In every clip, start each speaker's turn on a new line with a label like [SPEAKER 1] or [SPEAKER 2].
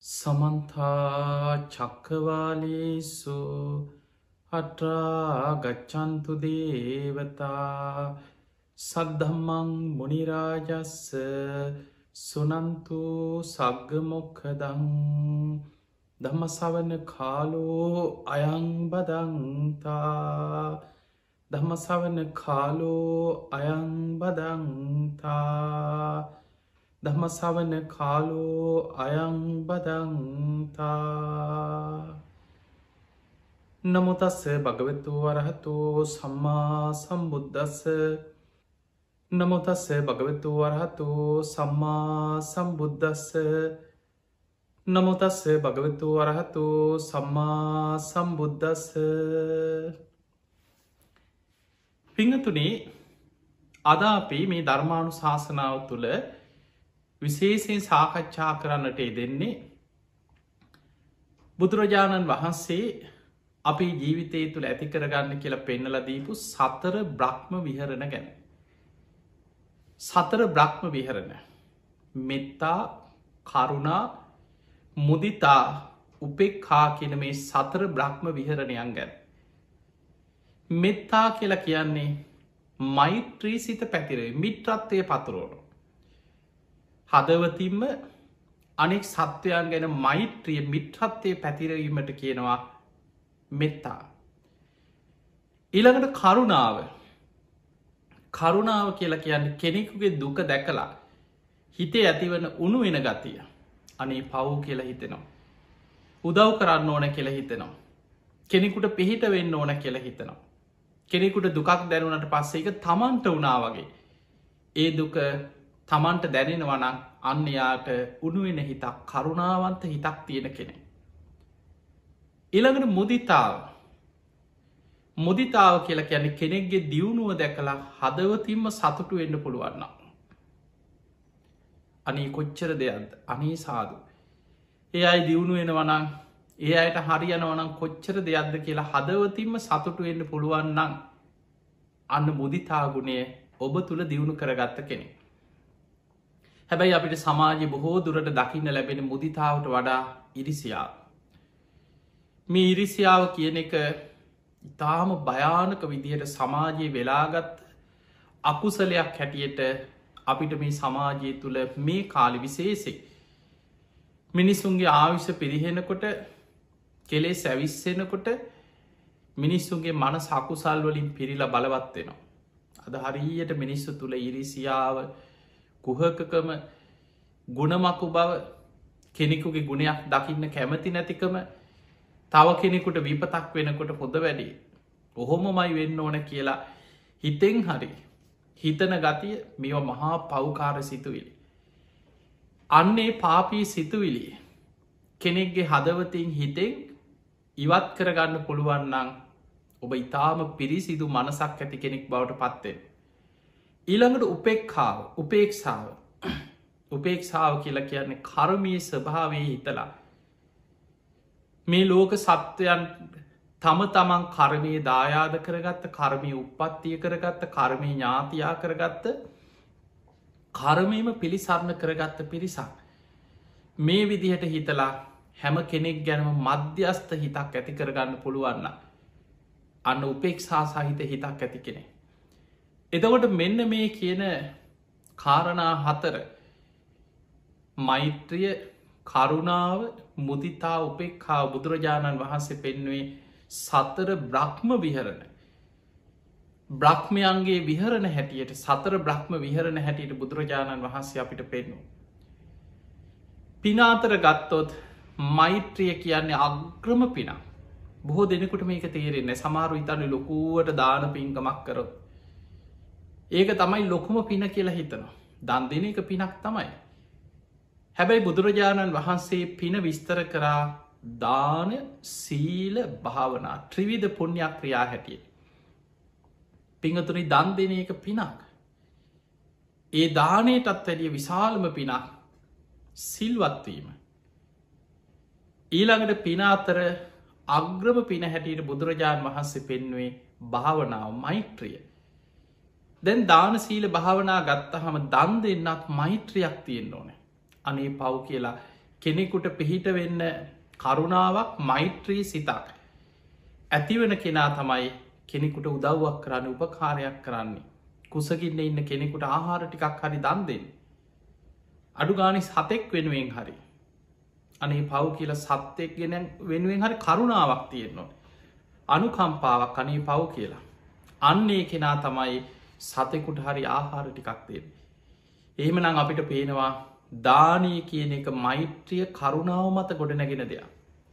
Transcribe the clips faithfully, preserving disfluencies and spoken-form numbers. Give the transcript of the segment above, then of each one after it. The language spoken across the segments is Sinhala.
[SPEAKER 1] සමන්තා චක්කවාලේසු අට්‍රා ගච්චන්තු දේවතා සද්ධම්මං මුනිරාජස්ස සුනන්තු සග්ගමොක්ඛදං ධම්මසවන කාලෝ අයංබදන්තා ධම්මසවන කාලෝ අයංබදන්තා ධම්මසවන කාලෝ අයංබදන්තා නමුතස්ස භගවතු වරහතු සම්මා සම්බුද්දස්ස නමුතස්ස භගවතු වරහතු සම්මා සම්බුද්දස්ස නමුතස්ස භගවතු වරහතු සම්මා සම්බුද්දස්ස පිංහතුනේ අද අපි මේ ධර්මානු ශාසනාව තුළ විශේෂයෙන් සාකච්ඡා කරන්නට යෙදෙන්නේ බුදුරජාණන් වහන්සේ අපේ ජීවිතය තුළ ඇති කරගන්න කියලා පෙන්නල දීපු සතර බ්‍රහ්ම විහරණ ගැන. සතර බ්‍රහ්ම විහරණ මෙත්තා කරුණා මුදිතා උපෙක්ඛා කියන මේ සතර බ්‍රහ්ම විහරණයන් ගැන. මෙත්තා කියලා කියන්නේ මෛත්‍රී සිත පැතිරේ මිත්‍රත්වය පතුරෝණු. හදවතින්ම අනෙක් සත්වයන් ගැන මෛත්‍රිය මිත්‍රත්වය පැතිරවීමට කියනවා මෙත්තා. ඊළඟට කරුණාව කරුණාව කියලා කියන්න කෙනෙකුගේ දුක දැකලා හිතේ ඇතිවන උණු වෙන ගතිය අනේ පව් කියලා හිතෙනවා. උදව් කරන්න ඕන කියලා හිතෙනවා. කෙනෙකුට පිහිට වෙන්න ඕන කියලා හිතනවා. කෙනෙකුට දුකක් දැනුනට පස්සේ එක තමන්ට වුණා වගේ ඒ දුක තමන්ට දැනෙනවනං අන්‍යයාට උනුවෙන හිතක් කරුණාවන්ත හිතක් තියෙන කෙනෙ. ඉළඟට මුදිතාව මුදිතාව කියලා කියන්නේ කෙනෙක්ගේ දියුණුව දැකලා හදවතින්ම සතුටු වෙන්න පුළුවන්න. අනී කොච්චර දෙයක්ද අනී සාදු. ඒ අයි දියුණු වෙන වනං ඒ අයට හරියනවනම් කොච්චර දෙයක්ද කියලා හදවතින්ම සතුටු වෙන්න පුළුවන්නන් අන්න මුදිතාගුණය ඔබ තුළ දියුණු කරගත්ත කෙනෙ. හැබැයි අපිට සමාජය බොහෝ දුරට දකින්න ලැබෙන මුදිතාවට වඩා ඉරිසියාව. මේ ඉරිසියාව කියන එක ඉතාම භයානක විදිහට සමාජයේ වෙලාගත් අකුසලයක් හැටියට අපිට මේ සමාජය තුළ මේ කාලි විශේෂෙක්. මිනිස්සුන්ගේ ආවිෂ පිරිහෙනකොට කෙලේ සැවිස්සෙනකොට මිනිස්සුන්ගේ මන සකුසල් වලින් පිරිලා බලවත්වෙනවා. අද හරියට මිනිස්සු තුළ ඉරිසියාව කුහකකම ගුණමකු බව කෙනෙකුගේ ගුණයක් දකින්න කැමති නැතිකම තව කෙනෙකුට විපතක් වෙනකොට හොඳ වැඩේ ඔහොමමයි වෙන්න ඕන කියලා හිතෙන් හරි හිතන ගතිය මෙ මහා පව්කාර සිතුවිලි. අන්නේ පාපී සිතුවිලි කෙනෙක්ගේ හදවතින් හිතෙන් ඉවත් කරගන්න පුළුවන්නන් ඔබ ඉතාම පිරිසිදු මනසක් ඇති කෙනෙක් බවට පත්වෙන්. ඊළඟට උපෙක්ඛාව උපේක්ෂාව උපේක්ෂාව කියලා කියන්නේ කර්මී ස්වභාවයේ හිතලා මේ ලෝක සත්වයන් තම තමන් කර්මය දායාද කරගත්ත කර්මය උපත්තිය කරගත්ත කර්මය ඥාතියා කරගත්ත කර්මයම පිළිසරණ කරගත්ත පිරිසක් මේ විදිහට හිතලා හැම කෙනෙක් ගැනම මධ්‍යස්ථ හිතක් ඇති කරගන්න පුළුවන්න අන්න උපේක්ෂා සහිත හිතක් ඇති කෙනෙ. එතකොට මෙන්න මේ කියන කාරණා හතර මෛත්‍රිය කරුණාව මුදිතා උපෙක්ඛාව බුදුරජාණන් වහන්සේ පෙන්වේ සතර බ්‍රහ්ම විහරණ බ්‍රහ්මයන්ගේ විහරණ හැටියට සතර බ්‍රහ්ම විහරණ හැටියට බුදුරජාණන් වහන්සේ අපිට පෙන්නු. පිනාතර ගත්තොත් මෛත්‍රිය කියන්නේ අග්‍රම පිනා බොහෝ දෙනෙකුට මේක තේරෙන්නේ සමාරු ඉතන්න ලොකුවට දාන පින්කමක් කරොත් ඒක තමයි ලොකුම පින කියලා හිතනවා. දන් දෙන එක පිනක් තමයි. හැබැයි බුදුරජාණන් වහන්සේ පින විස්තර කරා දාන සීල භාවනා ත්‍රිවිධ පුණ්‍යක් ක්‍රියා හැටිය. පිංහතුනි දන් දෙන එක පිනක්. ඒ දානයටත් වැඩිය විශාලම පිනක් සිල්වත්වීම. ඊළඟට පින අතර අග්‍රම පින හැටියට බුදුරජාණන් වහන්සේ පෙන්වේ භාවනාව මෛත්‍රිය. දැන් දාන සීල භාවනා ගත්ත හම දන් දෙන්නත් මෛත්‍රයක් තියෙන් ඕන. අනේ පව් කියලා කෙනෙකුට පිහිට වෙන්න කරුණාවක් මෛත්‍රී සිතක් ඇතිවන කෙනා තමයි කෙනෙකුට උදව්වක් කරන්න උපකාරයක් කරන්නේ. කුසගින්න ඉන්න කෙනෙකුට ආහාර ටිකක් හරි දන් දෙන්න. අඩු ගානි සතෙක් වෙනුවෙන් හරි. අනේ පව් කියල සත්‍යයක් ගෙන වෙනුවෙන් හරි කරුණාවක් තියෙන්නවා. අනුකම්පාවක් අනේ පව් කියලා. අන්නේ කෙනා තමයි සතෙකුට හරි ආහාර ටිකක් දෙන්න. එහෙම නම් අපිට පේනවා දානය කියන එක මෛත්‍රිය කරුණාව මත ගොඩ නැගෙන දෙයක්.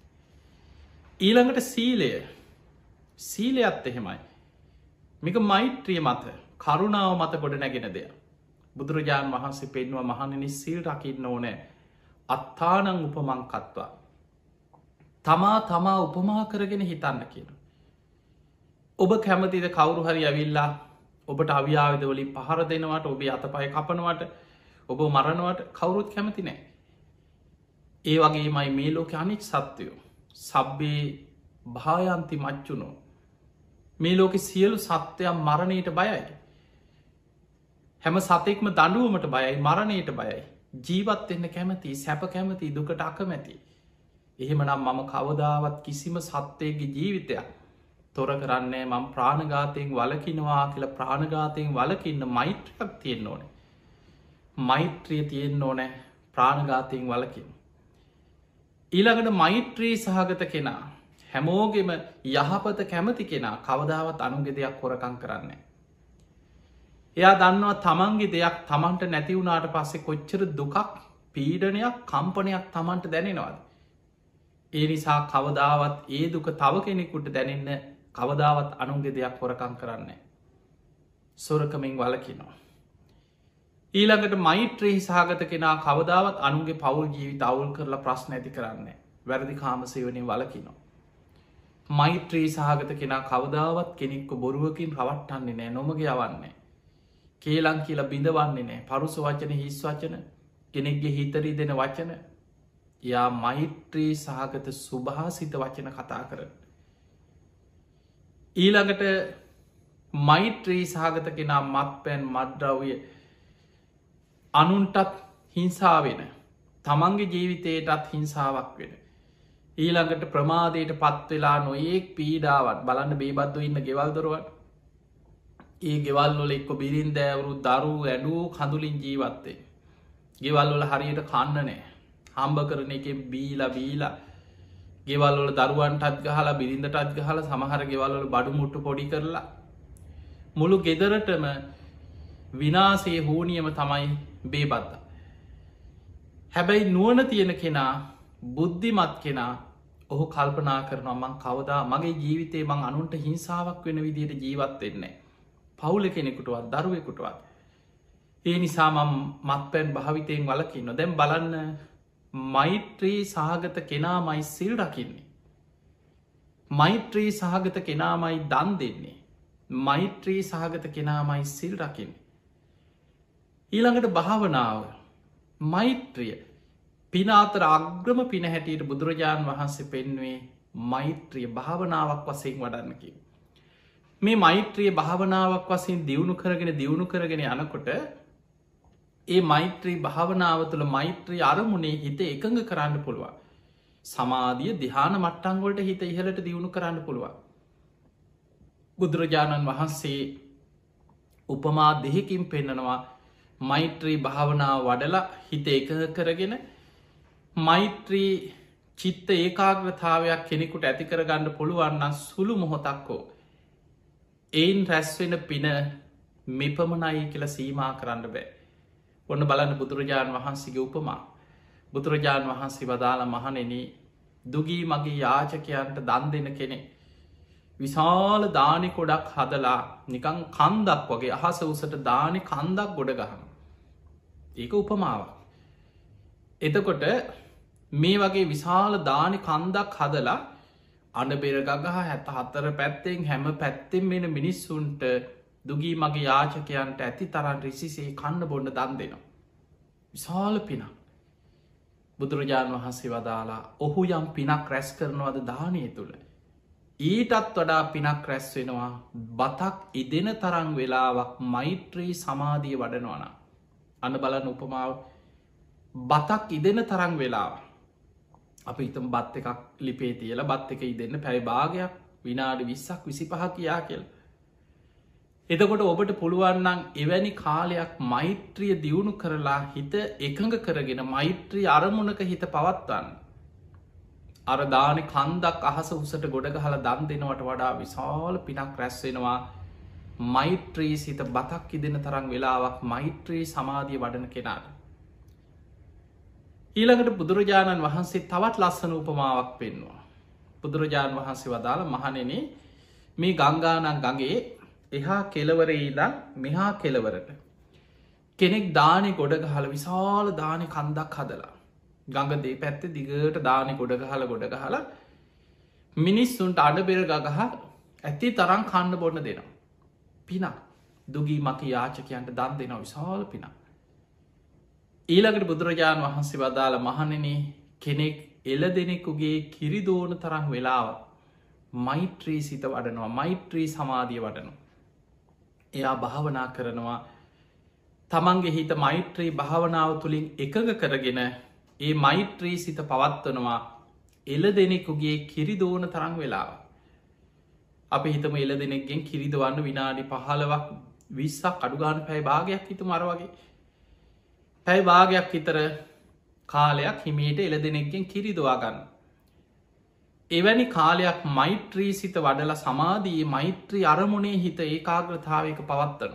[SPEAKER 1] ඊළඟට සීලය සීලයත් එහෙමයි. මේක මෛත්‍රිය මත කරුණාව මත ගොඩ නැගෙන දෙයක්. බුදුරජාණන් වහන්සේ පෙන්වා මහණනි සිල් රකින්න ඕනෑ අත්තානං උපමංකත්වා. තමා තමා උපමා කරගෙන හිතන්න කියන. ඔබ කැමතිද කවුරු හරි ඇවිල්ලා ඔබට අවියාවිද වලින් පහර දෙනවට ඔබේ අතපය කපනවට ඔබ මරණවට කවුරුත් කැමති නෑ. ඒ වගේමයි මේ ලෝක අනික් සත්‍යයෝ. සබ්බේ භායන්ති මච්චුනෝ. මේ ලෝක සියලු සත්‍යයන් මරණයට බයයි. හැම සතෙක්ම දඩුවමට බයයි මරණයට බයයි. ජීවත් එන්න කැමති සැප කැමති දුකට අකමැති. එහෙම නම් මම කවදාවත් කිසිම සත්‍යයගේ ජීවිතයක් තොර කරන්නේ මම ප්‍රාණඝාතයෙන් වලකිනවා කියලා ප්‍රාණඝාතයෙන් වලකින්න මෛත්‍රියක් තියෙන්න ඕනේ. මෛත්‍රිය තියෙන්න ඕනෑ ප්‍රාණඝාතයෙන් වලකින්. ඊළඟට මෛත්‍රී සහගත කෙනා හැමෝගෙම යහපත කැමති කෙනා කවදාවත් අනුන්ගේ දෙයක් හොරකං කරන්නේ. එයා දන්නවා තමන්ගේ දෙයක් තමන්ට නැතිවුණට පස්සේ කොච්චර දුකක් පීඩනයක් කම්පනයක් තමන්ට දැනෙනවාද. ඒ නිසා කවදාවත් ඒ දුක තව කෙනෙකුට දැනෙන්න කවදාවත් අනුන්ගේ දෙයක් හොරකං කරන්නේ. සොරකමින් වලකිනවා. ඊළඟට මෛත්‍රී සහගත කෙනා කවදාවත් අනුන්ගේ පවුල් ජීවිත අවුල් කරලා ප්‍රශ්න ඇති කරන්නේ වැරදි කාමසේවනින් වලකිනවා. මෛත්‍රී සහගත කෙනා කවදාවත් කෙනෙක්ක බොරුවකින් රවට්ටන්නේ නෑ නොමග යවන්නේ. කේලං කියලා බිඳවන්නේ නෑ පරුස වචන හිස් වචන කෙනෙක්ගේ හිතරී දෙන වචන යා මෛත්‍රී සහගත සුභාසිත වචන කතා කරන. ඊළඟට මෛත්‍රී සහගත කෙනා මත් පැන් මද්‍රව්ය අනුන්ටත් හිංසාවෙන තමන්ගේ ජීවිතයටත් හිංසාවක් වෙන. ඊළඟට ප්‍රමාදයට පත්වෙලා නොඒක් පීඩාවත් බලන්න බේබද්දු ඉන්න ගෙවල්දරුවන් ඒ ගෙවල්ලොල එක්ක බිරින් දෑවරු දරු ඇඩූ කඳුලින් ජීවත්තේ. ගෙවල්ලොල හරියට කන්නනෑ හම්බ කරන එක බීලා බීලා ගෙවල්ලොල දරුවන්ටත් ගහලා බිරිඳටත් ගහල සමහර ගෙවල්ලොල බඩු මුට්ටු පොඩි කරලා මුළු ගෙදරටම විනාසේ හෝනියම තමයි බේබද්ද. හැබැයි නුවන තියෙන කෙනා බුද්ධිමත් කෙනා ඔහු කල්පනා කරනවා මං කවදා මගේ ජීවිතේ මං අනුන්ට හිංසාවක් වෙන විදියට ජීවත් වෙන්නේ. පවුල කෙනෙකුටවත් දරුවෙකුටවත්. ඒ නිසා මම මත්පැන් භාවිතයෙන් වලකින්න. දැන් බලන්න මෛත්‍රී සහගත කෙනාමයි සිල් රකින්නේ. මෛත්‍රී සහගත කෙනාමයි දන් දෙන්නේ. මෛත්‍රී සහගත කෙනාමයි සිල් රකින්නේ. ඊළඟට භාවනාව මෛත්‍රිය පිනාතර අග්‍රම පින හැටියට බුදුරජාණන් වහන්සේ පෙන්වේ මෛත්‍රිය භාවනාවක් වසයෙන් වඩන්නකි. මේ මෛත්‍රිය භාවනාවක් වසයෙන් දියුණු කරගෙන දියුණු කරගෙන යනකොට ඒ මෛත්‍රී භාවනාව තුළ මෛත්‍රී අරමුණේ හිත එකඟ කරන්න පුළුවන්. සමාධිය දිහාන මට්ටංගොලට හිත ඉහලට දියුණු කරන්න පුළුවන්. බුදුරජාණන් වහන්සේ උපමා දෙහකින් පෙන්නනවා මෛත්‍රී භාවනාව වඩලා හිත එක කරගෙන මෛත්‍රී චිත්ත ඒකාග්‍රතාවයක් කෙනෙකුට ඇති කරගන්න පුළුවන්න සුළු මොහොතක්කෝ. එයින් රැස්වෙන පින මෙපමණයි කියල සීමා කරන්න බෑ. ඔන්න බලන්න බුදුරජාණන් වහන්සේගේ උපමා. බුදුරජාණන් වහන්සේ වදාළ මහනෙන දුගී මගේ යාචකයන්ට දන් දෙන කෙනෙ. විශාල දානි කොඩක් හදලා නිකං කන්දක් වගේ අහස උසට දානි කන්දක් ගොඩ ගහන. ඒක උපමාවක්. එතකොට මේ වගේ විශාල දානි කන්දක් හදලා අන බෙරගහ හැත හත්තර පැත්තෙන් හැම පැත්තෙන් වෙන මිනිස්සුන්ට දුගී මගේ යාචකයන්ට ඇති තරන් රිසිසේ කන්න බොන්න දන් දෙනවා. විශාල පිනක්. බුදුරජාණන් වහන්සේ වදාලා ඔහු යම් පිනක් රැස් කරනවද දානය තුළ. ඊටත් වඩා පිනක් රැස් වෙනවා බතක් ඉදෙන තරං වෙලාවක් මෛත්‍රී සමාධිය වඩනවන. අන්න බලන්න උපමාව බතක් ඉදෙන තරං වෙලාව අපි ඉතම් බත් එකක් ලිපේ තියල බත් එක ඉදන්න පැයි භාගයක් විනාඩි විස්සක් විසි පහ කියා කියල. එතකොට ඔබට පුළුවන්නන් එවැනි කාලයක් මෛත්‍රිය දියුණු කරලා හිත එකඟ කරගෙන මෛත්‍රී අරමුණක හිත පවත්වන්න. අර දාන කන්දක් අහස උසට ගොඩ ගහල දන් දෙනවට වඩා විශාල පිනක් රැස්වෙනවා මෛත්‍රී සිත බතක් ඉදෙන තරම් වෙලාවක් මෛත්‍රී සමාධිය වඩන කෙනාට. ඊළඟට බුදුරජාණන් වහන්සේ තවත් ලස්සන උපමාවක් පෙන්වා. බුදුරජාණන් වහන්සේ වදාළ මහනෙන මේ ගංගානන් ගගේ එහා කෙලවරයිදා මෙහා කෙලවරට කෙනෙක් දානෙ ගොඩ ගහල විශාල දානෙ කන්දක් හදලා ගඟ දේ පැත්ත දිගට දානෙ ගොඩ ගහල ගොඩ ගහල මිනිස්සුන්ට අඩබෙර ගගහ ඇති තරම් කන්න බොන්න දෙනවා. පිනක් දුගී මක යාචකයන්ට දන් දෙෙන විශාල පිනක්. ඊළඟට බුදුරජාණන් වහන්සේ වදාළ මහනෙන කෙනෙක් එල දෙනෙකුගේ කිරිදෝන තරම් වෙලාව මෛත්‍රී සිත වඩනවා මෛත්‍රී සමාධිය වඩනවා. එයා භාවනා කරනවා තමන්ගේ හිත මෛත්‍රී භාවනාව තුළින් එකඟ කරගෙන ඒ මෛත්‍රී සිත පවත්වනවා එල දෙනෙකුගේ කිරිදෝන තරං වෙලාව. අපි හිතම එල දෙනෙක්ගෙන් කිරිදවන්න විනාඩි පහලවක් විස්සක් අඩුගාන පැයි භාගයක් හිතු මර වගේ පැයි භාගයක් හිතර කාලයක් හිමීට එල දෙනෙක්ගෙන් කිරිදවාගන්න. එවැනි කාලයක් මෛත්‍රී සිත වඩල සමාධී මෛත්‍රී අරමුණේ හිත ඒකාග්‍රතාවයක පවත්වන.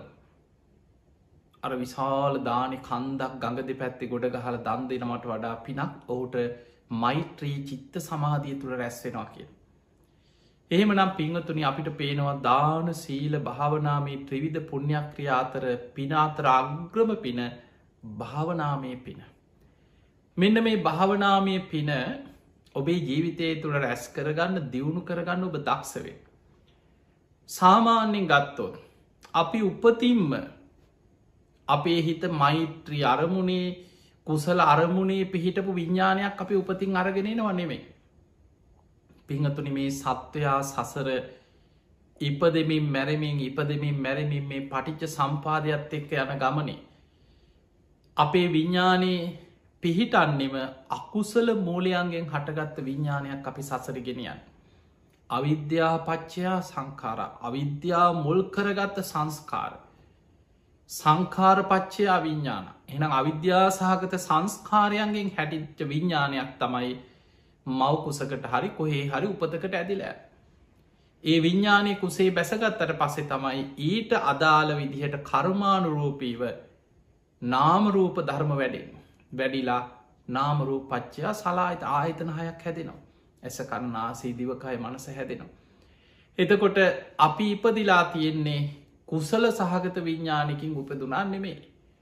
[SPEAKER 1] අර විශාල දානෙ කන්දක් ගඟ දෙ පැත්ති ගොඩ ගහල දන් දෙනමට වඩා පිනක් ඔහුට මෛත්‍රී චිත්ත සමාධිය තුළ රැස්වෙනවා කිය. එහෙම නම් පිංහතුනි අපිට පේනවා දාන සීල භාවනාමී ත්‍රිවිධ පුුණ්‍යක්‍රිය අතර පිනාතර අග්‍රම පින භාවනාමය පින. මෙන්න මේ භාවනාමය පින ඔබේ ජීවිතය තුළ රැස් කරගන්න දියුණු කරගන්න ඔබ දක්ෂවේ. සාමාන්‍යෙන් ගත්තොත් අපි උපතින්ම අපේ හිත මෛත්‍රී අරමුණේ කුසල අරමුණේ පිහිටපු විඤ්ඥානයක් අපි උපතින් අරගෙනනවා නෙමේ. පිංහතුනි මේ සත්වයා සසර ඉපදමින් මැරමින් ඉපදමින් මැරමින් මේ පටිච්ච සම්පාදයක් එක්ක යන ගමනේ. අපේ විඤ්ඥානයේ පිහිටන්නෙම අකුසල මූලයන්ගෙන් හටගත්ත විඤ්ඥානයක් අපි සසරගෙනයන්. අවිද්‍යාපච්චයා සංකාර අවිද්‍යා මුල් කරගත්ත සංස්කාර සංකාරපච්චයා විඤ්ඥාන එනම් අවිද්‍යා සහගත සංස්කාරයන්ගෙන් හැටිච්ච විඤ්ඥානයක් තමයි මවකුසකට හරි කොහේ හරි උපතකට ඇදිලෑ. ඒ විඤ්ඥානය කුසේ බැසගත්තට පස්සේ තමයි ඊට අදාළ විදිහට කර්මානුරූපීව නාමරූප ධර්ම වැඩෙන් වැඩිලා නාමරූ පච්චයා සලායිත ආහිතන හයක් හැදෙනවා. ඇස කරන්නාසේ දිවකය මනස හැදෙනවා. එතකොට අපි ඉපදිලා තියෙන්නේ කුසල සහගත විඤ්ඥානකින් උපදුනා නෙමේ.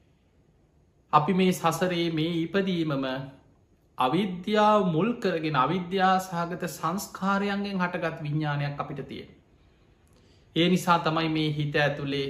[SPEAKER 1] අපි මේ සසරේ මේ ඉපදීමම අවිද්‍යාව මුල් කරගෙන අවිද්‍යා සහගත සංස්කාරයන්ගෙන් හටගත් විඤ්ඥානයක් අපිට තියෙන. ඒ නිසා තමයි මේ හිත ඇතුළේ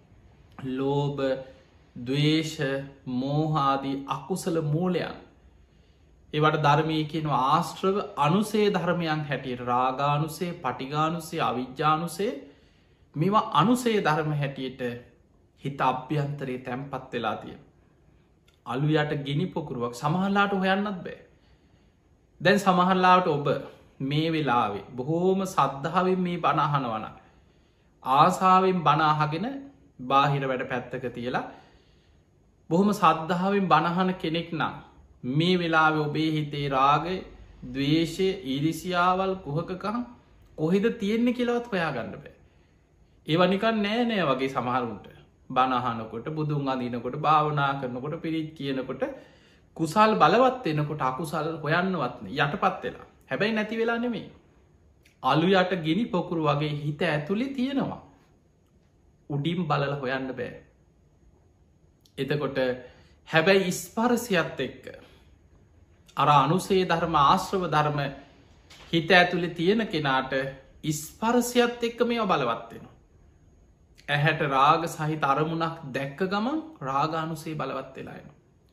[SPEAKER 1] ලෝභ දවේශ මෝහාදී අකුසල මූලයන් ඒවට ධර්මය කියන ආශ්‍රව අනුසේ ධර්මයන් හැටියට රාගානුසේ පටිගානුසේ අවිද්‍යානුසේ මෙවා අනුසේ ධර්ම හැටියට හිත අභ්‍යන්තරයේ තැන්පත් වෙලා තිය. අලුයට ගිනි පොකුරුවක් සමහල්ලාට හොයන්නත් බෑ. දැන් සමහල්ලාට ඔබ මේ වෙලාවේ බොහෝම සද්ධාවෙන් මේ බණහනවන ආසාාවෙන් බනාහගෙන බාහිර වැඩ පැත්තක තියලා බොහොම සද්ධාවෙන් බණහන කෙනෙක් නම් මේ වෙලාවෙ ඔබේ හිතේ රාගය දවේශය ඊරිසියාවල් කුහකකම් කොහෙද තියෙන්නේ කියලවත් හොයා ගන්න බෑ. ඒවනිකන් නෑ නෑ වගේ සමහරුන්ට බණහනකොට බුදුන් අදිනකොට භාවනා කරනකොට පිරිත් කියනකොට කුසල් බලවත් එනකොට අකුසල් හොයන්නවත්න යටපත් වෙලා හැබැයි නැති වෙලා නෙමේ. අලු යට ගිනි පොකුරු වගේ හිත ඇතුළි තියෙනවා. උඩින් බලල හොයන්න බෑ. එතකොට හැබැයි ඉස්පරසියත් එක්ක අර අනුසේ ධර්ම ආශ්‍රව ධර්ම හිත ඇතුළි තියෙන කෙනාට ඉස්පරසියත් එක්ක මේ බලවත්වෙන. ඇහැට රාග සහිත අරමුණක් දැක්ක ගමන් රාගානුසේ බලවත් වෙලායන.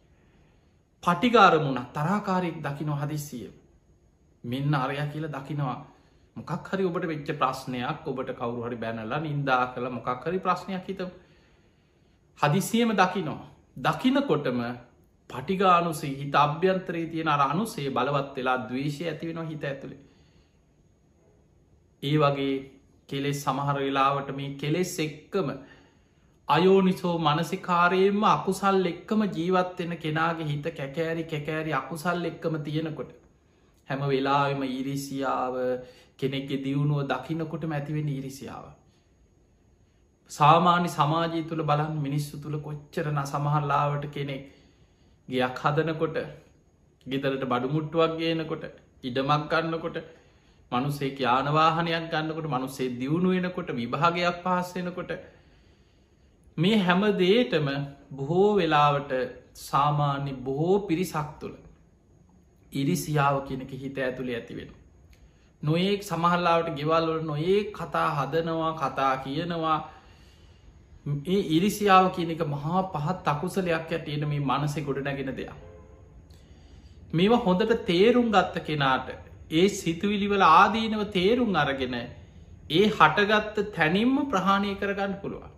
[SPEAKER 1] පටිගාරමුණක් තරාකාරයෙක් දකිනව හදිසිය. මෙන්න අරයා කියලා දකිනවා මොකක් හරි ඔබට වෙච්ච ප්‍රශ්නයක් ඔබට කවරු හරි බැනලා නින්දා කළ මොකක් හරි ප්‍රශ්නයක් හිත හදිසියම දකිනවා. දකිනකොටම පටිගානුසේ හිත අභ්‍යන්තරයේ තියෙන අර අනුසේ බලවත් වෙලා ද්වේෂය ඇති වෙනවා හිත ඇතුළේ. ඒ වගේ කෙලෙස් සමහර වෙලාවට මේ කෙලෙස් එක්කම අයෝනිසෝ මනසිකාරයෙන්ම අකුසල් එක්කම ජීවත්වෙන කෙනාගේ හිත කැකෑරි කැකෑරි අකුසල් එක්කම තියෙනකොට හැම වෙලාවෙම ඊරිසියාව කෙනෙක්ගේ දියුණුව දකිනකොටම ඇතිවෙන ඊරිසියාව. සාමාන්‍ය සමාජය තුළ බලන් මිනිස්සු තුළ කොච්චරන සමහරලාවට කෙනෙක් ගයක් හදනකොට ගෙදරට බඩුමුට්ටුවක් ගේනකොට ඉඩමක් ගන්නකොට මනුසේ යානවාහනයක් ගන්නකොට මනුසේ දියුණු වෙනකොට විභාගයක් පහස්සෙනකොට මේ හැම දේටම බොහෝ වෙලාවට සාමාන්‍ය බොහෝ පිරිසක් තුළ ඉරිසියාව කියනක හිත ඇතුළේ ඇතිවෙන. නොඒක් සමහල්ලාවට ගෙවල්වල නොඒ කතා හදනවා කතා කියනවා ඒ ඉරිසියාව කියන එක මහා පහත් අකුසලයක් ඇතියෙන මේ මනසෙ ගොඩ නැගෙන දෙයක්. මේවා හොඳට තේරුම් ගත්ත කෙනාට ඒ සිතුවිලිවල ආදීනව තේරුම් අරගෙන ඒ හටගත්ත තැනින්ම ප්‍රහාණය කරගන්න පුළුවන්.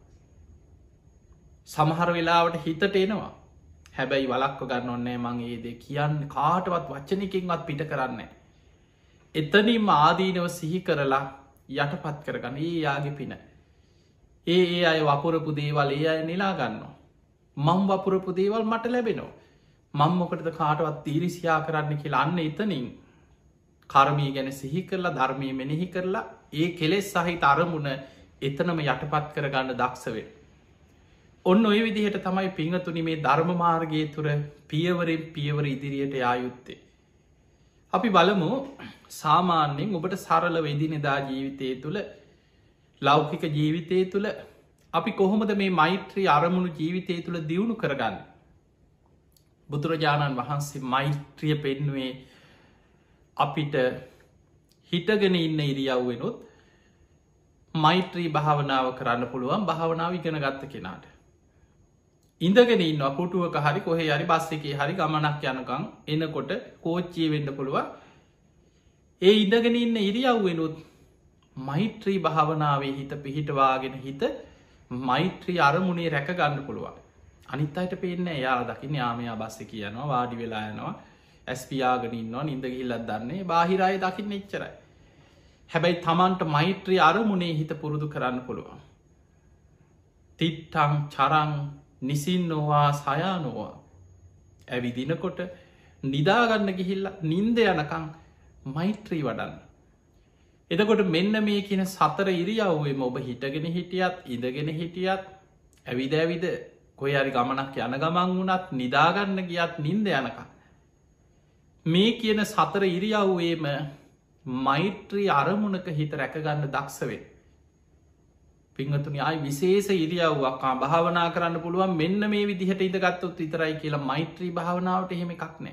[SPEAKER 1] සමහර වෙලාවට හිතට එනවා හැබැයි වලක්ව ගන්න ඔන්නේ මං ඒද කියන්න කාටවත් වච්චනකින්වත් පිට කරන්න. එතනින් ආදීනව සිහි කරලා යටපත් කරගන්න ඒ යාගේ පින. ඒ ඒ අය වපුරපු දේවල් ඒ අය නිලා ගන්නවා. මං වපුරපු දේවල් මට ලැබෙනවා. මං මොකටද කාටවත් තීරිසියා කරන්න කියලා අන්න එතනින් කර්මී ගැන සිහි කරලා ධර්මය මෙනෙහි කරලා ඒ කෙලෙස් සහිත අරමුණ එතනම යටපත් කරගන්න දක්ෂවේ. ඔන්න ඔය විදිහට තමයි පිංහතුනි මේ ධර්ම මාර්ගය තුර පියවරෙන් පියවර ඉදිරියට යායුත්තේ. අපි බලමු සාමාන්‍යයෙන් ඔබට සරල වෙදිනෙදා ජීවිතය තුළ ලෞකික ජීවිතය තුළ අපි කොහොමද මේ මෛත්‍රී අරමුණු ජීවිතය තුළ දියුණු කරගන්න. බුදුරජාණන් වහන්සේ මෛත්‍රිය පෙන්නුවේ අපිට හිටගෙන ඉන්න ඉරියව්වෙනොත් මෛත්‍රී භාවනාව කරන්න පුළුවන් භාවනාව ඉගෙන ගත්ත කෙනාට. ඉඳගෙන ඉන්න පුටුවක හරි කොහෙ හරි බස් එකේ හරි ගමනක් යනකං එනකොට කෝච්චිය වෙන්න පුළුවන්. ඒ ඉඳගෙන ඉන්න ඉරියව්වෙනුත් මෛත්‍රී භාවනාවේ හිත පිහිටවාගෙන හිත මෛත්‍රී අරමුණේ රැක ගන්න පුළුවන්. අනිත් අයට පේන්න එයා දකින්න යාමයා බස්ස කියනවා වාඩි වෙලා යනවා ඇස්පියාගෙන ඉන්නවා නින්ද ගිහිල්ලත් දන්නේ බාහිරය දකින්න එච්චරයි. හැබැයි තමන්ට මෛත්‍රී අරමුණේ හිත පුරුදු කරන්න පුළුවන්. තිට්ටං චරං නිසින්නෝවා සයානෝවා ඇවිදිනකොට නිදාගන්න ගිහිල්ල නින්ද යනකං මෛත්‍රී වඩන්න. එතකොට මෙන්න මේ කියන සතර ඉරියව්වේම ඔබ හිටගෙන හිටියත් ඉඳගෙන හිටියත් ඇවිද ඇවිද කොයි අරි ගමනක් යන ගමන් වුණත් නිදාගන්න ගියත් නින්ද යනකං. මේ කියන සතර ඉරියව්වේම මෛත්‍රී අරමුණක හිත රැකගන්න දක්ෂවේ. පිංහතුනි අයි විශේෂ ඉරියව්වක්කා භාවනා කරන්න පුළුවන් මෙන්න මේ විදිහට ඉදගත්තොත් විතරයි කියලා මෛත්‍රී භාවනාවට එහෙම එකක් නෑ.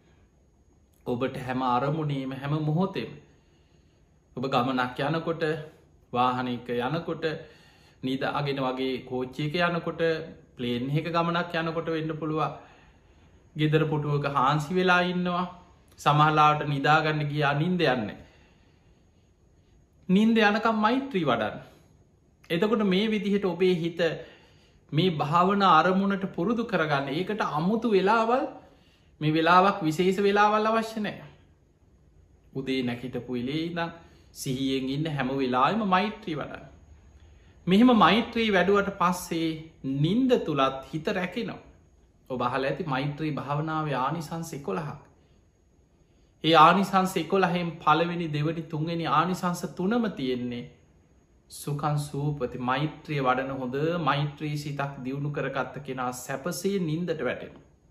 [SPEAKER 1] ඔබට හැම අරමුණේම හැම මොහොතෙම ඔබ ගමනක් යනකොට වාහනක යනකොට නිදාගෙන වගේ කෝච්චියක යනකොට ප්ලේන් එක ගමනක් යනකොට වෙන්න පුළුවන් ගෙදර පුටුවක හාන්සි වෙලා ඉන්නවා සමහලාට නිදාගන්න ගියා නින්ද යන්න. නින්ද යනකම් මෛත්‍රී වඩන්න. එතකොට මේ විදිහට ඔබේ හිත මේ භාවන අරමුණට පුරුදු කරගන්න ඒකට අමුතු වෙලාවල් මේ වෙලාවක් විශේෂ වෙලාවල් අවශ්‍ය නෑ. උදේ නැකිටපු ඉලේ ඉඳන් සිහියෙන් ඉන්න හැම වෙලාම මෛත්‍රී වඩන්න. මෙහෙම මෛත්‍රී වැඩුවට පස්සේ නින්ද තුළත් හිත රැකෙනවා. ඔබ අහල ඇති මෛත්‍රී භාවනාව ආනිසංස එකොළහක්. ඒ ආනිසංස එකොළහෙන් පළවෙනි දෙවනි තුන්වෙනි ආනිසංස තුනම තියෙන්නේ සුකන් සූපති මෛත්‍රිය වඩන හොඳ මෛත්‍රී සිතක් දියුණු කරගත්ත කෙනා සැපසේ නින්දට වැටෙන.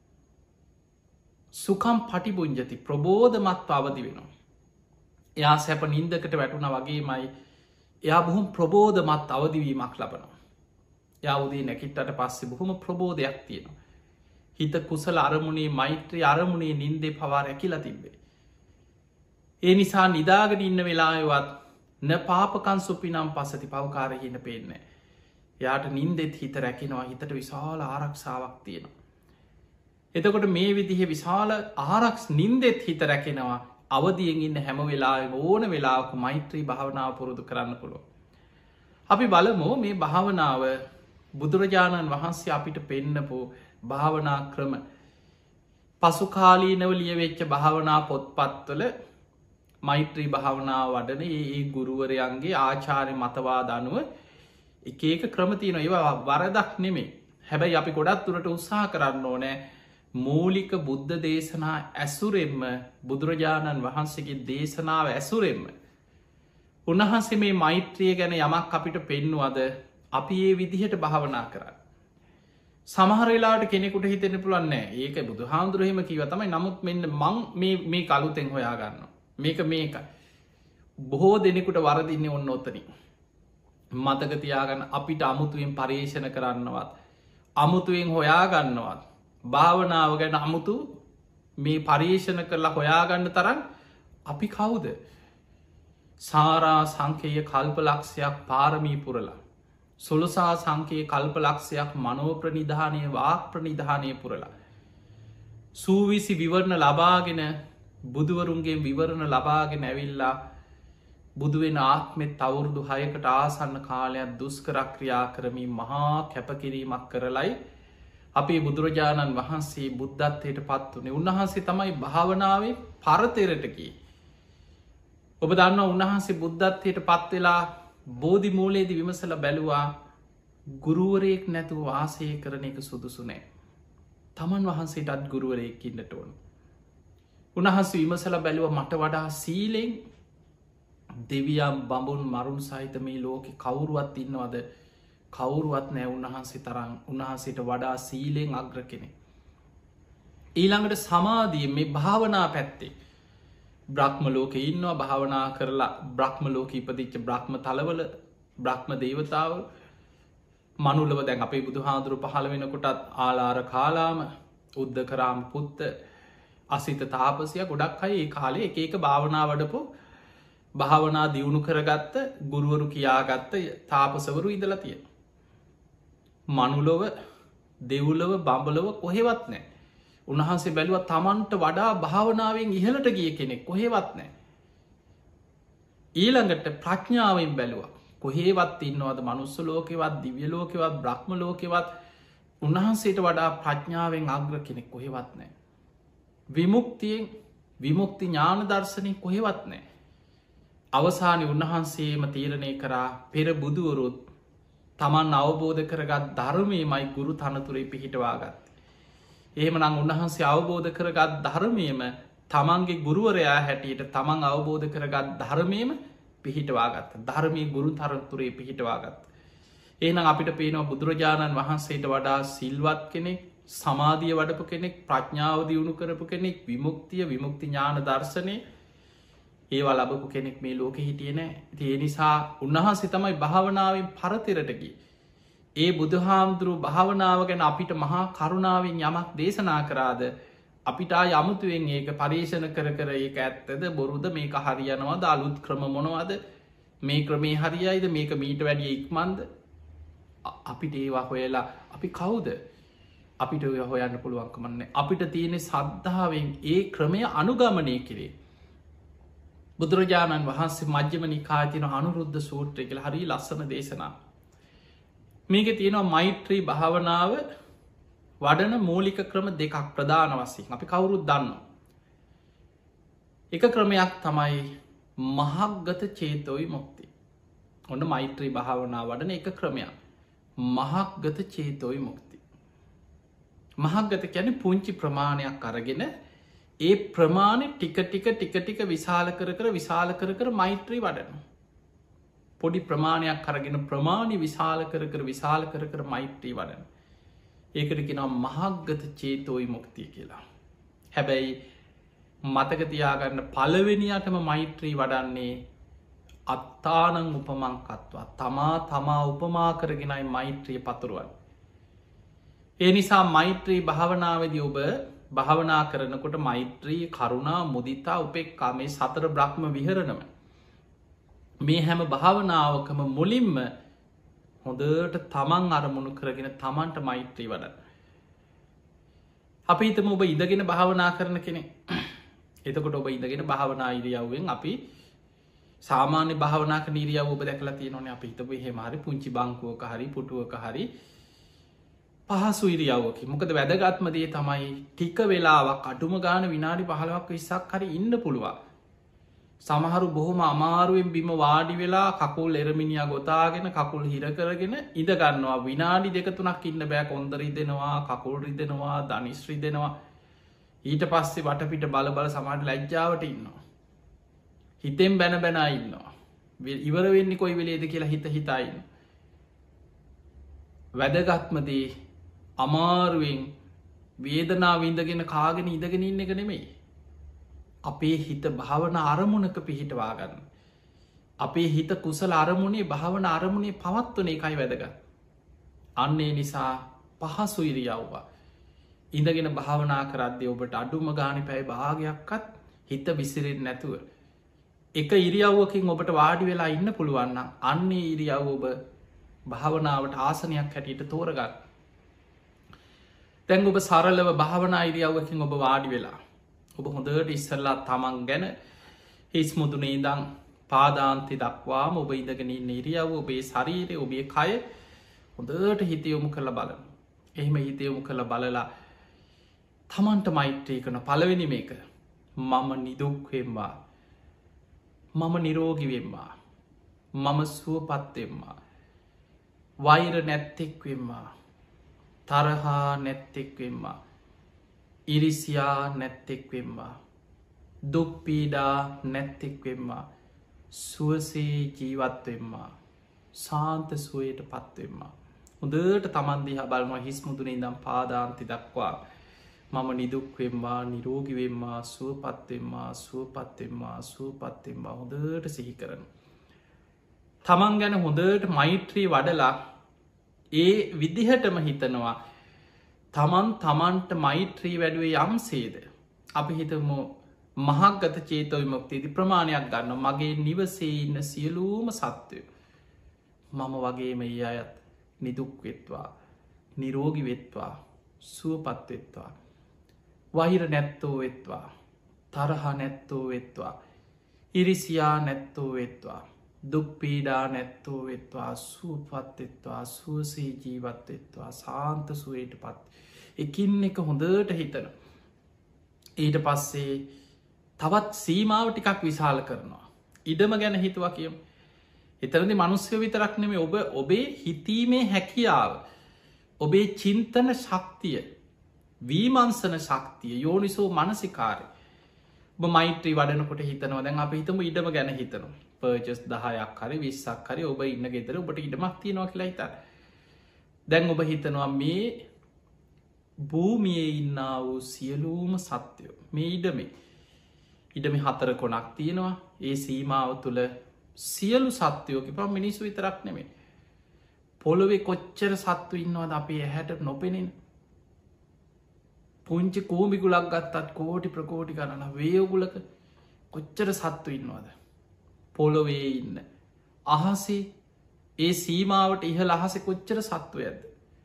[SPEAKER 1] සුකම් පටිබුංජති ප්‍රබෝධමත් අවදි වෙනවා. එයා සැප නින්දකට වැටුණ වගේමයි එයා බොහොම ප්‍රබෝධමත් අවදිවීමක් ලබනවා. යා උදේ නැකිට්ටට පස්සේ බොහොම ප්‍රබෝධයක් තියෙනවා. හිත කුසල අරමුණේ මෛත්‍රී අරමුණේ නින්දේ පවා රැකිලා තිබ්බේ. ඒ නිසා නිදාගෙන ඉන්න වෙලායවත් න පාපකන් සුපිනම් පසති පවකාරහින පේන්නේ. යාට නින්දෙත් හිත රැකෙනවා හිතට විශාල ආරක්ෂාවක් තියෙනවා. එතකොට මේ විදිහ විශාල ආරක්ෂ නින්දෙත් හිත රැකෙනවා අවදියෙන් ඉන්න හැම වෙලාම ඕන වෙලාක මෛත්‍රී භාවනාව පුරුදු කරන්න පුළුව. අපි බලමු මේ භාවනාව බුදුරජාණන් වහන්සේ අපිට පෙන්නපු භාවනා ක්‍රම පසුකාලීනව ලියවෙච්ච භාවනා පොත්පත්වල මෛත්‍රී භාවනා වඩන ඒ ගුරුවරයන්ගේ ආචාරය මතවාද අනුව එක ඒක ක්‍රමතියන ඒවා වරදක් නෙමේ. හැබැයි අපි ගොඩත් තුරට උත්සාහ කරන්න ඕනෑ මූලික බුද්ධ දේශනා ඇසුරෙන්ම බුදුරජාණන් වහන්සේගේ දේශනාව ඇසුරෙන්ම උන්වහන්සේ මේ මෛත්‍රිය ගැන යමක් අපිට පෙන්නුවද අපි ඒ විදිහට භාවනා කරන්න. සමහරලාට කෙනෙකුට හිතෙන පුළන්නේ ඒක බුදු හාමුදුරහෙම කිව තමයි නමුත් මෙන්න මං මේ කලුතෙන් හොයාගන්න මේක මේක බොහෝ දෙනෙකුට වරදින්නේ ඔන්න ඔත්තන මතකතියාගන්න අපිට අමුතුවෙන් පර්යේෂණ කරන්නවත් අමුතුවෙන් හොයාගන්නවත් භාවනාව ගැන අමුතු මේ පර්යේෂණ කරලා හොයාගන්න තරන් අපි කවුද සාරා සංකේය කල්ප ලක්ෂයක් පාරමී පුරලා සොළොසා සංකයේ කල්ප ලක්ෂයක් මනෝ ප්‍රනිධානය වාක් ප්‍රනිධානය පුරලා සූවිසි විවරණ ලබාගෙන බුදුවරුන්ගේ විවරණ ලබාගෙන ඇවිල්ලා බුදුවෙන ආත්මෙත් අවුරුදු හයකට ආසන්න කාලයක් දුස්කරක්‍රියා කරමින් මහා කැපකිරීමක් කරලයි අපේ බුදුරජාණන් වහන්සේ බුද්ධත්වයට පත් වනේ උන්වහන්සේ තමයි භාවනාවේ පරතෙරටකි. ඔබ දන්න උන්වහන්සේ බුද්ධත්වයට පත්වෙලා බෝධි මූලේදි විමසල බැලුවා ගුරුවරයෙක් නැතුව වාසය කරන එක සුදුසුනෑ. තමන් වහන්සේටත් ගුරුවරයෙක් ඉන්නට ඕන. උන්වහන්සේ විමසල බැලුව මට වඩා සීලෙන් දෙවියම් බඹුන් මරුන් සහිත මේ ලෝකෙ කවුරුවත් ඉන්නවද කවුරුවත් නෑ උන්වහන්සේ තරම් උන්වහන්සේට වඩා සීලෙන් අග්‍ර කෙනෙ. ඊළඟට සමාධිය මේ භාවනා පැත්තේ බ්‍රහ්ම ලෝක ඉන්නවා භාවනා කරලා බ්‍රහ්ම ලෝක ඉපදිච්ච බ්‍රහ්ම තලවල බ්‍රහ්ම දේවතාව මනුලව දැන් අපේ බුදු හාදුරු පහළ වෙනකොටත් ආලාර කාලාම උද්ධ කරාම පුත්ත අසිත තාපසය ගොඩක් අයි ඒ කාලේ එක එක භාවනා වඩපු භාවනා දියුණු කරගත්ත ගුරුවරු කියාගත්ත තාපසවරු ඉදලා තිය. මනුලොව දෙව්ලව බඹලව කොහෙවත් නෑ. උන්වහන්සේ බැලුව තමන්ට වඩා භාවනාවෙන් ඉහලට ගිය කෙනෙක් කොහෙවත් නෑ. ඊළඟට ප්‍රඥාවෙන් බැලුව කොහේවත් ඉන්නවද මනුස්ස ලෝකෙවත් දිව්‍ය ලෝකෙවත් බ්‍රහ්ම ලෝකෙවත් උන්වහන්සේට වඩා ප්‍රඥාවෙන් අග්‍ර කෙනෙක් කොහෙවත් නෑ. විමුක්තියෙන් විමුක්ති ඥාන දර්ශනය කොහෙවත් නෑ. අවසානි උන්වහන්සේම තීරණය කරා පෙර බුදුවරුත් තමන් අවබෝධ කරගත් ධර්මය මයි ගුරු තනතුරේ පිහිටවාගත්. එහෙම නම් උන්වහන්සේ අවබෝධ කරගත් ධර්මයම තමන්ගේ ගුරුවරයා හැටියට තමන් අවබෝධ කරගත් ධර්මයම පිහිටවාගත් ධර්මය ගුරු තරතුරේ පිහිටවාගත්. ඒනම් අපිට පේනවා බුදුරජාණන් වහන්සේට වඩා සිල්වත් කෙනෙක් සමාධිය වඩපු කෙනෙක් ප්‍රඥාව දියුණු කරපු කෙනෙක් විමුක්තිය විමුක්ති ඥාන දර්ශනය ඒවා ලබපු කෙනෙක් මේ ලෝක හිටියනෑ තිය නිසා උන්වහන්සේ තමයි භාවනාවෙන් පරතෙරටකි. ඒ බුදුහාමුදුරු භාවනාව ගැන අපිට මහා කරුණාවෙන් යමක් දේශනා කරාද අපිටා යමුතුවෙන් ඒක පර්යේෂණ කර කර ඒක ඇත්තද බොරුද මේක හරියනවාද අලුත් ක්‍රම මොනවාද මේ ක්‍රමේ හරියයිද මේක මීට වැඩිය ඉක්මන්ද අපිට ඒවා හොයලා අපි කවුද අපිට ඔය හොයන්න පුළුවන්කමන්නේ අපිට තියෙනෙ සද්ධාවෙන් ඒ ක්‍රමය අනුගමනය කිරේ. බුදුරජාණන් වහන්සේ මජ්‍යම නිකාතින අනුරුද්ධ සූත්‍රය කියල හරි ලස්සන දේශනා. මේක තියෙනවා මෛත්‍රී භාවනාව වඩන මූලික ක්‍රම දෙකක් ප්‍රධාන වසින් අපි කවුරුත් දන්න. එක ක්‍රමයක් තමයි මහක්ගත චේතෝයි මුක්ති. ඔන්න මෛත්‍රී භාවනා වඩන එක ක්‍රමයක් මහක්ගත චේතෝයි මුක්ති. මහක්ගත කැන පුංචි ප්‍රමාණයක් අරගෙන ඒ ප්‍රමාණය ටික ටික ටික ටික විශාල කර කර විශාල කර කර මෛත්‍රී වඩන. පොඩි ප්‍රමාණයක් කරගෙන ප්‍රමාණි විශාල කර කර විශාල කර කර මෛත්‍රී වඩන. ඒකට කෙනම් මහක්ගත චේතෝයි මුක්තිය කියලා. හැබැයි මතකතියාගන්න පලවෙනියටම මෛත්‍රී වඩන්නේ අත්තානං උපමංකත්වා තමා තමා උපමා කරගෙනයි මෛත්‍රිය පතුරුවන්. ඒ නිසා මෛත්‍රී භාවනාවදී ඔබ භාවනා කරනකොට මෛත්‍රී කරුණා මුදිතා උපෙක්කා මේ සතර බ්‍රහ්ම විහරණම මේ හැම භාවනාවකම මුලින්ම හොඳට තමන් අරමුණු කරගෙන තමන්ට මෛත්‍රී වඩ. අපි හිතම ඔබ ඉදගෙන භාවනා කරන කෙනෙ එතකොට ඔබ ඉදගෙන භාවනා ඉරියව්වෙන් අපි සාමාන්‍ය භාවනාක නීරියාව ඔබ දැකලා තියෙනවන අපි හිතපු හෙමහරි පුංචි බංකුවක හරි පුටුවක හරි පහසු ඉරියව්වකි. මොකද වැදගත්ම දේ තමයි ටික වෙලාවක් අඩුම ගාන විනාඩි පහළොවක් විස්සක් හරි ඉන්න පුළුවන්. සමහරු බොහොම අමාරුවෙන් බිම වාඩි වෙලා කකුල් එරමිනිිය ගොතාගෙන කකුල් හිරකරගෙන ඉඳගන්නවා විනාඩි දෙක තුනක් ඉන්න බෑ කොන්දරි දෙනවා කකුල් රිදෙනවා ධනිශ්‍රී දෙනවා ඊට පස්සේ වටපිට බල බල සමට ලැජ්ජාවට ඉන්නවා. හිතෙන් බැන බැනා ඉන්නවා. ඉවර වෙන්නේ කොයි වෙලේද කියලා හිත හිතයින්න. වැදගත්මදේ අමාරුවෙන් වේදනා විඳගෙන කාගෙන ඉඳගෙන ඉන්න එක නෙමෙයි. අපේ හිත භාවන අරමුණක පිහිටවාගන්න. අපේ හිත කුසල අරමුණේ භාවන අරමුණේ පවත්වන එකයි වැදගත්. අන්නේ නිසා පහසු ඉරියව්වා. ඉඳගෙන භාවනා කරද්දය ඔබට අඩුම ගානි පැයි භාගයක්කත් හිත විසිරෙන් නැතුව. එක ඉරියව්වකින් ඔබට වාඩි වෙලා ඉන්න පුළුවන්න අන්නේ ඉරියව් ඔබ භාවනාවට ආසනයක් හැටියට තෝරගන්න. තැන් ඔබ සරලව භාවනා ඉරියව්වකින් ඔබ වාඩි වෙලා ඔබ හොඳට ඉස්සරලා තමන් ගැන හිස් මුදුනේ ඉදං පාදාන්ති දක්වාම ඔබ ඉඳගෙන ඉරියව් ඔබේ ශරීරය ඔබේ කය හොඳට හිතයොමු කළ බලන. එහෙම හිතයොමු කළ බලලා තමන්ට මෛත්‍රී කන පලවෙනි මේක මම නිදුක්වෙම්වා මම නිරෝගිවෙම්වා මම සුවපත්තෙම්වා වෛර නැත්තෙක්වෙම්වා තරහා නැත්තෙක්වෙම්වා ඉරිසියා නැත්තෙක්වෙම්වා දුක්පීඩා නැත්තෙක්වෙම්වා සුවසේ ජීවත්වෙම්වා සාන්ත සුවයට පත්වෙම්වා හොඳට තමන්දිහ බලම හිස්මුදුනේ දම් පාදාන්ති දක්වා මම නිදුක්වෙම්වා නිරෝගිවෙම්වා සුවපත්තෙම්වා සුවපත්තෙම්වා සුවපත්තෙම්වා හොඳට සිහි කරන. තමන් ගැන හොඳට මෛත්‍රී වඩලා ඒ විදිහටම හිතනවා තමන් තමන්ට මෛත්‍රී වැඩුවේ යම් සේද. අපි හිතම මහක්ගත චේතව මොක්තිේදි ප්‍රමාණයක් ගන්න මගේ නිවසේ ඉන්න සියලූම සත්වය. මම වගේම ඒ අයත් නිදුක්වෙත්වා නිරෝගි වෙත්වා සුවපත්වෙත්වා. වහිර නැත්තෝ වෙත්වා තරහ නැත්තෝ වෙත්වා ඉරිසියා නැත්තෝ වෙත්වා දුක්පීඩා නැත්තෝ වෙත්වා සූපත්වෙත්වා සුවසේ ජීවත්වෙත්වා සාන්ත සුවයට පත් එකින් එක හොඳට හිතන. ඊට පස්සේ තවත් සීමාව ටිකක් විශාල කරනවා. ඉඩම ගැන හිතුවා කියම්. එතරදි මනුස්්‍ය විතරක් නෙමේ ඔබ ඔබේ හිතීමේ හැකියාව ඔබේ චින්තන ශක්තිය වීමන්සන ශක්තිය යෝනිසෝ මනසිකාරය ඔබ මෛත්‍රී වඩනකොට හිතනවා දැන් අප හිතම ඉඩම ගැන හිතනවා පර්ජස් දහයක් හරි විස්සක් හරි ඔබ ඉන්න ගෙතර ඔබට ඉඩමක් තියෙනවා කියලා හිත දැන් ඔබ හිතනවා මේ භූමියයේ ඉන්න වූ සියලූම සත්‍යයෝ මේ ඉඩමේ ඉඩමි හතර කොනක් තියෙනවා ඒ සීමාව තුළ සියලු සත්‍යයෝක පම් මිනිස්සු විතරක් නෙමේ පොළොවේ කොච්චර සත්තු ඉන්නවාද අපේ ඇහැට නොපෙනෙන පුංචි කෝමිකුලක් ගත්තත් කෝටි ප්‍රකෝටි කරන්න වේයගුලක කොච්චර සත්තු ඉන්නවාද පොළොවේ ඉන්න අහසේ ඒ සීමාවට ඉහළ අහස කොච්චර සත්ව ඇද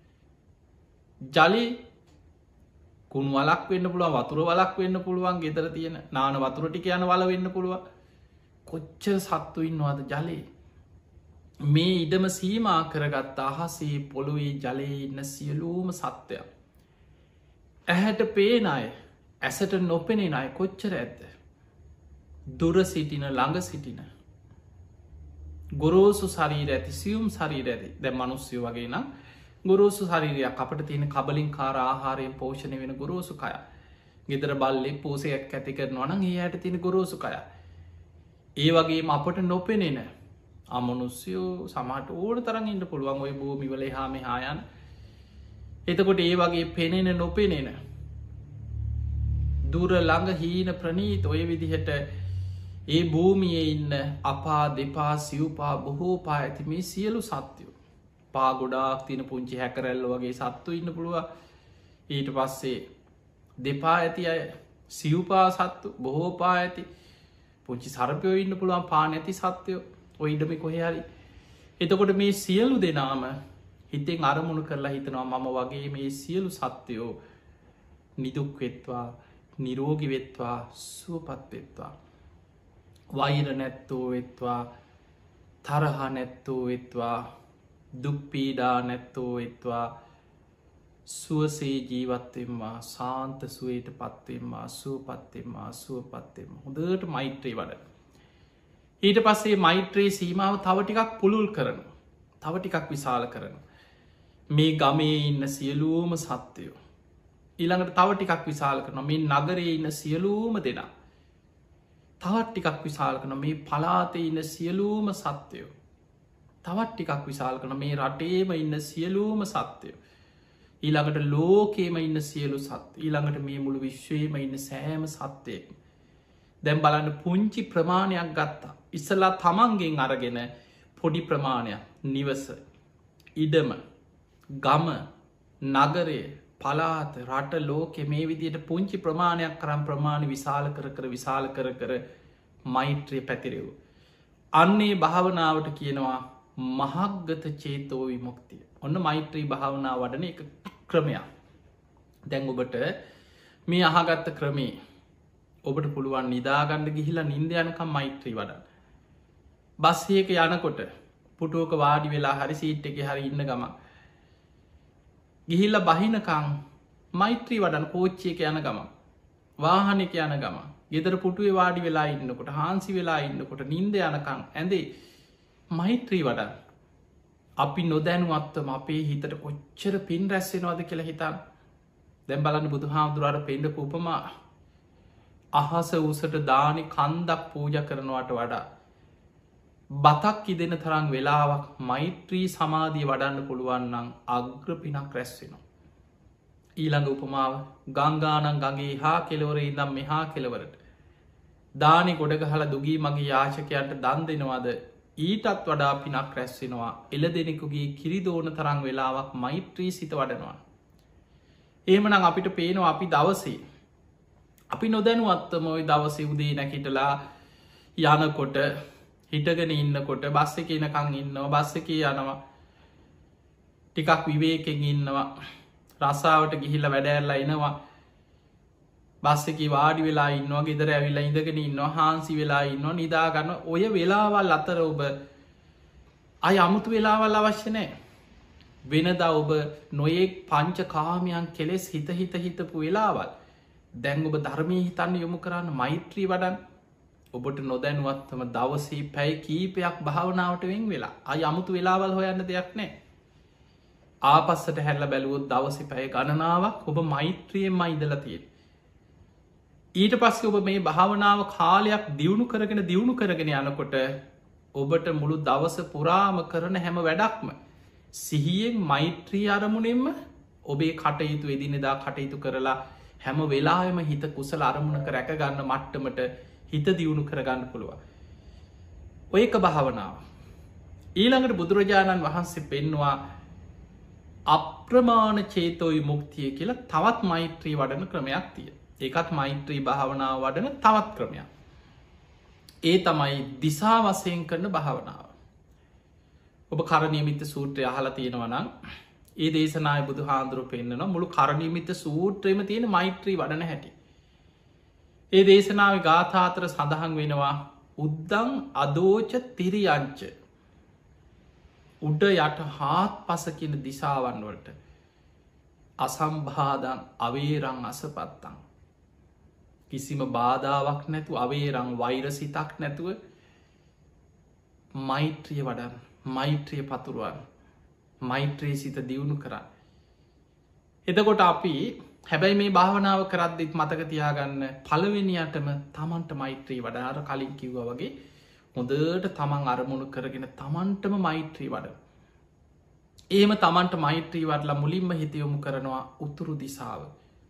[SPEAKER 1] ජලි කුණු වලක් වෙන්න පුළුව වතුර වලක් වෙන්න පුළුවන් ගෙතර තියෙන නාන වතුරටි යන වල වෙන්න පුළුව කොච්චර සත්තු ඉන්නවාද ජලයේ මේ ඉඩම සීමා කරගත් අහසේ පොළොවේ ජලයේ ඉන්න සියලූම සත්වයක් ඇහැට පේන අය ඇසට නොපෙනෙන අය කොච්චර ඇත්ද දුර සිටින ළඟ සිටින ගොරෝසු ශරීර ඇති සියුම් ශරීර ඇති දැ මනුස්්‍යය වගේ නම් ගොරෝසු ශරීරයක් අපට තියෙන කබලින් කාර ආහාරයෙන් පෝෂණය වෙන ගොරෝසු කය ගෙදර බල්ලෙ පෝසයක් ඇති කරනවා නම් ඒ අයට තියෙන ගොරෝසු කය ඒ වගේම අපට නොපෙනෙන අමනුස්්‍යයෝ සමට ඕන තරන් ඉන්න පුළුවන් ඔය භූමිවල හාම හායන් එතකොට ඒ වගේ පෙනෙන නොපෙනෙන දුර ළඟ හීන ප්‍රනීත ඔය විදිහට ඒ භූමියයේ ඉන්න අපා දෙපා සිව්පා බොහෝ පා ඇති මේ සියලු සත්‍යයෝ පා ගොඩාක් තින පුංචි හැකරැල්ල වගේ සත්තු ඉන්න පුළුව ඊට පස්සේ දෙපා ඇති අය සිව්පා සත්තු බොහෝ පා ඇති පුංචි සරපයෝ ඉන්න පුළුවන් පා නැති සත්‍යයෝ ඔය ඉඩමි කොහෙහරි එතකොට මේ සියලු දෙනාම හිතෙන් අරමුණු කරලා හිතනවා මම වගේ මේ සියලු සත්‍යයෝ නිදුක්වෙත්වා නිරෝගි වෙත්වා සුවපත්වෙත්වා වෛර නැත්තෝ වෙත්වා තරහ නැත්තෝ වෙත්වා දුක්පීඩා නැත්තෝ වෙත්වා සුවසේ ජීවත්තෙන්වා සාන්ත සුවයට පත්වෙන්වා සුව පත්තෙන්වා සුව පත්තෙම හොඳට මෛත්‍රී වඩ. ඊට පස්සේ මෛත්‍රයේ සීමාව තව ටිකක් පුළුල් කරන තව ටිකක් විශාල කරන. මේ ගමේ ඉන්න සියලූම සත්‍යයෝ. ඊළඟට තව ටිකක් විශාල කරන මේ නගරයේ ඉන්න සියලූම දෙනා. තවත් ටිකක් විශාල කන මේ පලාතේ ඉන්න සියලූම සත්‍යයෝ. තවත් ටිකක් විශාල කන මේ රටේම ඉන්න සියලූම සත්‍යයෝ. ඊළඟට ලෝකේම ඉන්න සියලු සත් ඊළඟට මේ මුළු විශ්වයම ඉන්න සෑම සත්‍යයෙක්. දැම් බලන්න පුංචි ප්‍රමාණයක් ගත්තා. ඉස්සලා තමන්ගෙන් අරගෙන පොඩි ප්‍රමාණයක් නිවස ඉඩම ගම නගරය පලාත රට ලෝකෙ මේ විදියට පුංචි ප්‍රමාණයක් කරම් ප්‍රමාණ විශාල කර කර විශාල කර කර මෛත්‍රය පැතිරෙව්. අන්නේ භාවනාවට කියනවා මහක්ගත චේතෝ විමුක්තිය. ඔන්න මෛත්‍රී භාවනා වඩන එක ක්‍රමයක්. දැන් ඔබට මේ අහගත්ත ක්‍රමේ ඔබට පුළුවන් නිදාගණ්ඩ ගිහිලා නින්ද යනකම් මෛත්‍රී වඩන්න. බස්සයක යනකොට පුටුවක වාඩි වෙලා හරි සීට් එක හරි ඉන්න ගම ගිහිල්ල බහිනකං මෛත්‍රී වඩන් කෝච්චයක යන ගම වාහනක යන ගම ගෙදර පුටුවේ වාඩි වෙලා ඉන්නකොට හාන්සි වෙලා ඉන්නකොට නින්ද යනකං ඇඳේ මෛත්‍රී වඩන් අපි නොදැනුවත්වම අපේ හිතට කොච්චර පින් රැස්සෙනවාද කියලා හිතන් දැම් බලන්න බුදු හාමුදුරට පෙන්ඩ පුපමා අහස උසට දානි කන්දක් පූජ කරනවට වඩා බතක් ඉදෙන තරම් වෙලාවක් මෛත්‍රී සමාධිය වඩන්න පුළුවන්නම් අග්‍ර පිනක් රැස්වෙනවා. ඊළඟ උපමාව ගංගානන් ගගේ හා කෙලවර ඉදම් මෙහා කෙලවරට දානි ගොඩ හල දුගී මගේ යාශකයන්ට දන් දෙනවාද ඊටත් වඩා පිනක් රැස්වෙනවා එල දෙනෙකුගේ කිරිදෝන තරං වෙලාවක් මෛත්‍රී සිත වඩනවා. ඒමනම් අපිට පේනවා අපි දවසේ අපි නොදැනුවත්තම ඔයි දවසේ උදේ නැකිටලා යනකොට හිටගෙන ඉන්නකොට බස්ස එක නකං ඉන්නවා බස්ස එක යනවා ටිකක් විවේකෙන් ඉන්නවා රස්සාාවට ගිහිල්ල වැඩැරලා එනවා බස්ස එක වාඩි වෙලා ඉන්නවා ගෙදර ඇවිල්ලා ඉඳගෙන ඉන්නවා හාන්සි වෙලා ඉන්නවා නිදාගන්න ඔය වෙලාවල් අතර ඔබ අය අමුතු වෙලාවල් අවශ්‍යනෑ වෙනද ඔබ නොයෙක් පංච කාමයන් කෙලෙස් හිත හිත හිතපු වෙලාවල් දැන් ඔබ ධර්මය හිතන්න යොමු කරන්න මෛත්‍රී වඩන් ඔබට නොදැනුවත්වම දවසේ පැයි කීපයක් භාවනාවට වෙන් වෙලා අය අමුතු වෙලාවල් හොයන්න දෙයක් නෑ ආපස්සට හැල්ල බැලුවොත් දවසි පැය ගණනාවක් ඔබ මෛත්‍රියෙන් මයිදලතියෙන් ඊට පස්සේ ඔබ මේ භාවනාව කාලයක් දියුණු කරගෙන දියුණු කරගෙන යනකොට ඔබට මුළු දවස පුරාම කරන හැම වැඩක්ම සිහියෙන් මෛත්‍රී අරමුණෙන්ම ඔබේ කටයුතු එදිනෙදා කටයුතු කරලා හැම වෙලාම හිත කුසල අරමුණක රැකගන්න මට්ටමට හිත දියුණු කරගන්න පුළුව. ඔයක භාවනාව. ඊළඟට බුදුරජාණන් වහන්සේ පෙන්වා අප්‍රමාණ චේතෝයි මුක්තිය කියලා තවත් මෛත්‍රී වඩන ක්‍රමයක් තිය. ඒකත් මෛත්‍රී භාවනාව වඩන තවත් ක්‍රමයක්. ඒ තමයි දිසා වසයෙන් කරන භාවනාව. ඔබ කරණීමිත සූත්‍රය අහලා තියෙනවනම් ඒ දේශනාය බුදු හාන්දුරුව පෙන්න්නන මුළු කරණීමිත සූත්‍රයම තියෙන මෛත්‍රී වඩන හැටි. ඒ දේශනාව ගාථාතර සඳහන් වෙනවා උද්දං අදෝච තිරියංච උඩ යට හාත් පසකින දිසාවන් වලට අසම්බාධන් අවේරං අසපත්තං කිසිම බාධාවක් නැතු අවේරං වෛරසිතක් නැතුව මෛත්‍රිය වඩන් මෛත්‍රිය පතුරුවන් මෛත්‍රී සිත දියුණු කරන්න. එතකොට අපි හැබැයි මේ භාවනාව කරද්දිත් මතක තියාගන්න පළවෙනියටම තමන්ට මෛත්‍රී වඩාර කලින් කිව්ව වගේ හොඳට තමන් අරමුණු කරගෙන තමන්ටම මෛත්‍රී වඩ. ඒම තමන්ට මෛත්‍රී වඩලා මුලින්ම හිතයොමු කරනවා උතුරු දිසාව.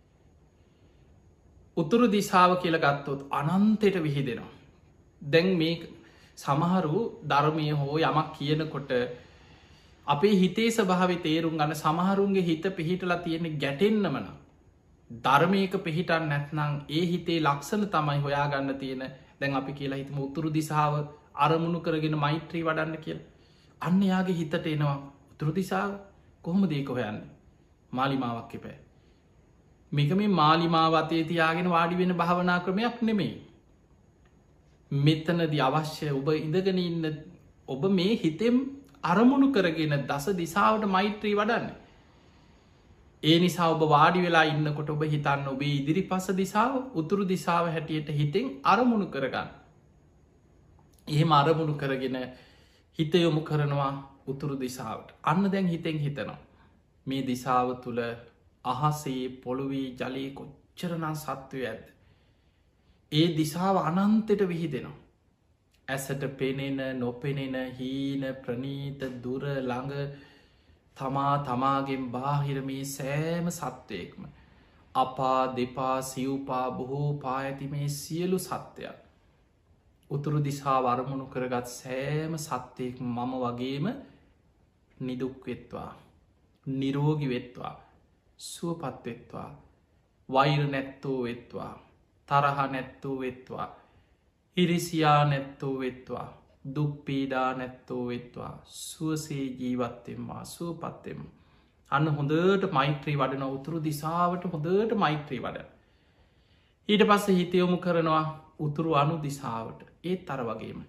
[SPEAKER 1] උතුරු දිසාව කියල ගත්තොත් අනන්තයට විහිදෙනවා. දැන් මේ සමහරු ධර්මය හෝ යමක් කියනකොට අපේ හිතේ ස්භාව තේරුම් ගන්න සමහරුන්ගේ හිත පිහිටලා තියෙන ගැටෙන්න්නමන ධර්මයක පිහිටන් නැත්නං ඒ හිතේ ලක්ෂණ තමයි හොයාගන්න තියෙන දැන් අපි කියලා හිතම උතුරු දිසාව අරමුණු කරගෙන මෛත්‍රී වඩන්න කියල අන්න යාගේ හිතට එනවා උතුරු දිසාව කොහොම දේක හොයන්න මාලිමාවක් එපෑ මේක මේ මාලිමාවතේ තියාගෙන වාඩි වෙන භාවනා ක්‍රමයක් නෙමෙයි මෙතනද අවශ්‍ය ඔබ ඉඳගෙන ඉන්න ඔබ මේ හිතෙම් අරමුණු කරගෙන දස දිසාවට මෛත්‍රී වඩන්න ඒ නිසා ඔබ වාඩි වෙලා ඉන්නකොට ඔබ හිතන්න ඔබේ ඉදිරි පස දිසාව උතුරු දිසාව හැටියට හිතෙන් අරමුණු කරගන්න. එහෙම අරමුණු කරගෙන හිත යොමු කරනවා උතුරු දිසාවට. අන්න දැන් හිතෙන් හිතනවා. මේ දිසාව තුළ අහසේ පොළොවේ ජලයේ කොච්චරනම් සත්වය ඇද. ඒ දිසාව අනන්තයට විහිදෙනවා. ඇසට පෙනෙන නොපෙනෙන හීන ප්‍රනීත දුර ළඟ තමා තමාගෙන් බාහිර මේ සෑම සත්වයෙක්ම අපා දෙපා සිව්පා බොහෝ පා ඇති මේ සියලු සත්වයක් උතුරු දිසා වරමුණු කරගත් සෑම සත්වයෙක් මම වගේම නිදුක්වෙත්වා නිරෝගි වෙත්වා සුවපත් වෙත්වා වෛර නැත්තෝ වෙත්වා තරහ නැත්තෝ වෙත්වා හිරිසියා නැත්තෝ වෙත්වා දුක්පීඩා නැත්තෝ වෙත්වා සුවසේ ජීවත්තෙන්වා සුවපත්තෙම අන්න හොඳට මෛත්‍රී වඩන උතුරු දිසාවට හොඳට මෛත්‍රී වඩ ඊට පස්ස හිතයොමු කරනවා උතුරු අනු දිසාවට ඒත් තර වගේම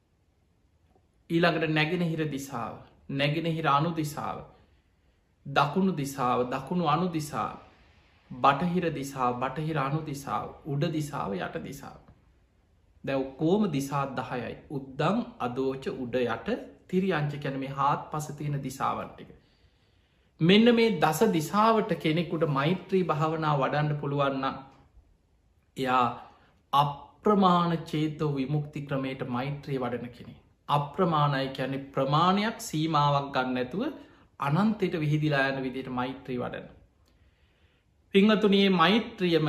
[SPEAKER 1] ඊළඟට නැගෙන හිර දිසාව නැගෙන හිර අනු දිසාව දකුණු දිසාව දකුණු අනු දිසාව බටහිර දිසා බටහිර අනු දිසාව උඩ දිසාව යට දිසාව දැව් කෝම දිසා දහයයි උද්දං අදෝච උඩ යට තිරියංච කැන මේ හාත් පසතියන දිසාවන්ටික මෙන්න මේ දස දිසාවට කෙනෙකුට මෛත්‍රී භාවනා වඩන්න පුළුවන්න එයා අප්‍රමාණ චේතෝ විමුක්ති ක්‍රමයට මෛත්‍රී වඩන කෙනෙ අප්‍රමාණයි කැනෙ ප්‍රමාණයක් සීමාවක් ගන්න ඇතුව අනන්තයට විහිදිලා යන විදියට මෛත්‍රී වඩන පිංහතුනයේ මෛත්‍රියම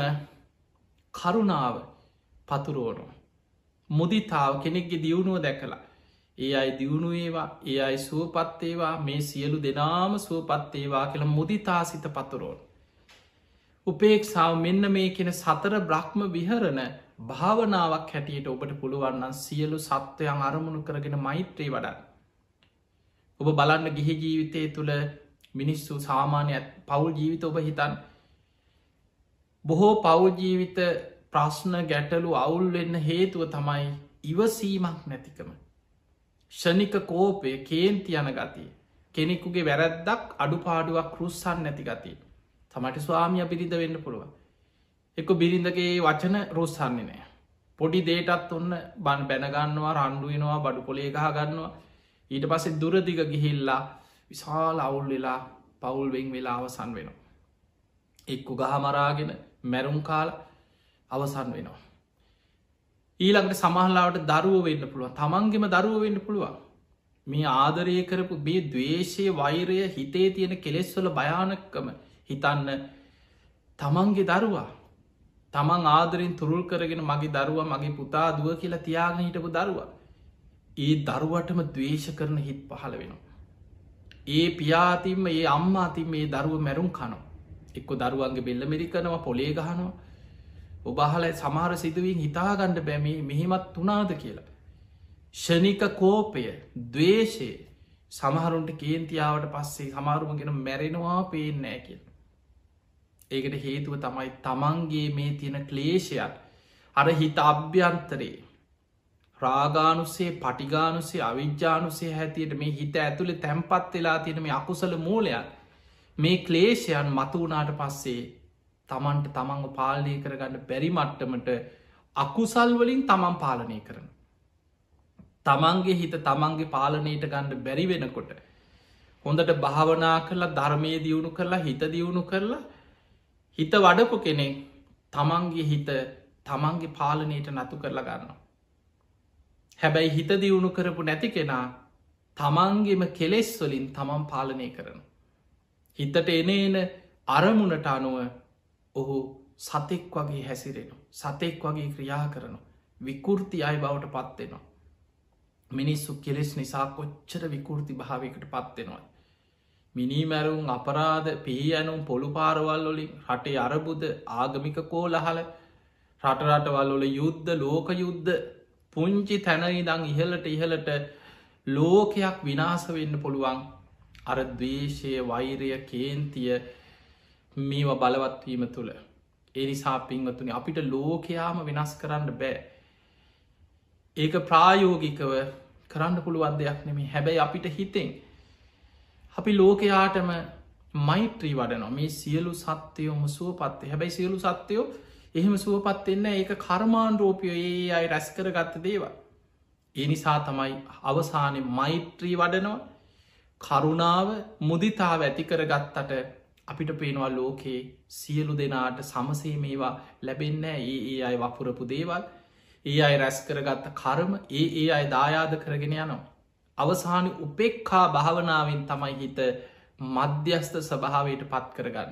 [SPEAKER 1] කරුණාව පතුරෝනු මුදිතාව කෙනෙක්ගේ දියුණුව දැකලා ඒ අයි දියුණුවේවා ඒ අයි සුවපත්තේවා මේ සියලු දෙනාම සුවපත්තේවා කියලා මුදිතා සිත පතුරෝන් උපේක්ෂාව මෙන්න මේ කෙන සතර බ්‍රහ්ම විහරණ භාවනාවක් හැටියට ඔබට පුළුවන්නන් සියලු සත්වයන් අරමුණු කරගෙන මෛත්‍රී වඩන් ඔබ බලන්න ගිහි ජීවිතය තුළ මිනිස්සු සාමාන්‍ය පවුල් ජීවිත ඔබ හිතන් බොහෝ පවුල් ජීවිත ප්‍රශ්න ගැටලු අවුල් වෙන්න හේතුව තමයි ඉවසීමක් නැතිකම. ෂණික කෝපය කේන්ති යන ගතිය කෙනෙකුගේ වැරැද්දක් අඩුපාඩුවක් කෘස්සන් නැති ගතිය තමට ස්වාමිය බිරිඳ වෙන්න පුළුව. එක බිරිඳගේ වචන රුස්සන්නේ නෑ. පොඩි දේටත් ඔන්න බන් බැනගන්නවා රණ්ඩුවෙනවා බඩු පොලේ ගහ ගන්නවා ඊට පස්සේ දුරදිග ගිහිල්ලා විශාල අවුල් වෙලා පවුල්වෙන් වෙලා අවසන් වෙනවා. එක්කු ගහමරාගෙන මැරුම් කාල අවසන් වෙනවා. ඊළඟට සමහලාවට දරුව වෙන්න පුළුවන් තමන්ගෙම දරුව වෙන්න පුළුවන් මේ ආදරය කරපු මේ දවේශය වෛරය හිතේ තියෙන කෙලෙස්වල භයානක්කම හිතන්න තමන්ගේ දරුවා තමන් ආදරින් තුරුල් කරගෙන මගේ දරුව මගේ පුතා දුව කියලා තියාගෙන හිටපු දරුවා ඒ දරුවටම දවේශ කරන හිත් පහළ වෙනවා. ඒ පියාතින්ම ඒ අම්මාතින් මේ දරුව මැරුම් කනවා එක්කො දරුවන්ගේ බෙල්ල මෙරිකනවා පොලේ ගහනවා ඔබහල සමහර සිදුවීන් හිතාගණ්ඩ බැමි මෙහෙමත් තුනාද කියලා. ෂණික කෝපය දවේශය සමහරුන්ට කේන්තියාවට පස්සේ සමාරුමගෙන මැරෙනවා පේනෑ කියල. ඒකට හේතුව තමයි තමන්ගේ මේ තියෙන ක්ලේෂයක් අර හිත අභ්‍යන්තරේ රාගානුසේ පටිගානුසේ අවිද්‍යානුසේ හැතියට මේ හිත ඇතුළේ තැම්පත් වෙලා තියෙන මේ අකුසල මූලයක් මේ ක්ලේෂයන් මතුවනාට පස්සේ තමන්ට තමන්ව පාලනය කරගන්න බැරි මට්ටමට අකුසල් වලින් තමන් පාලනය කරන. තමන්ගේ හිත තමන්ගේ පාලනයට ගණ්ඩ බැරි වෙනකොට. හොඳට භාවනා කරලා ධර්මය දියුණු කරලා හිත දියුණු කරලා හිත වඩපු කෙනෙක් තමන්ගේ හිත තමන්ගේ පාලනයට නතු කරලා ගන්නවා. හැබැයි හිත දියුණු කරපු නැති කෙනා තමන්ගේම කෙලෙස් වලින් තමන් පාලනය කරන. හිතට එන එන අරමුණට අනුව ඔහු සතෙක් වගේ හැසිරෙන සතෙක් වගේ ක්‍රියා කරන විකෘති අයි බවට පත්වෙනවා. මිනිස්සු කෙලෙස් නිසා කොච්චර විකෘති භාවකට පත්වෙනවා. මිනිමැරුම් අපරාධ පිහියනුම් පොළු පාරවල් වලින් රටේ අරබුද ආගමික කෝලහල රටරටවල් වල යුද්ධ ලෝක යුද්ධ පුංචි තැනයිදං ඉහලට ඉහලට ලෝකයක් විනාස වෙන්න පුළුවන් අර දවේශය වෛරය කේන්තිය මේව බලවත්වීම තුළ එනිසා පින්වතුනි අපිට ලෝකයාම වෙනස් කරන්න බෑ. ඒක ප්‍රායෝගිකව කරන්න පුළුවන් දෙයක් නෙමේ හැබැයි අපිට හිතෙන් අපි ලෝකයාටම මෛත්‍රී වඩනවා මේ සියලු සත්‍යයෝම සුවපත්තේ හැබැයි සියලු සත්‍යයෝ එහෙම සුවපත්වෙන්න ඒක කර්මාන් රෝපියෝ ඒ අයි රැස් කර ගත්ත දේව. ඒ නිසා තමයි අවසානය මෛත්‍රී වඩනවා කරුණාව මුදිතාව ඇතිකර ගත්තට අපිට පේනවා ලෝකයේ සියලු දෙනාට සමසේ මේවා ලැබෙන්න ඒ ඒ අයි වපුරපු දේවල් ඒ අයි රැස් කරගත්ත කරම ඒ ඒ අයි දායාද කරගෙන යනවා. අවසාන උපෙක්කා භාවනාවෙන් තමයි හිත මධ්‍යස්ථ ස්වභාවයට පත් කරගන්න.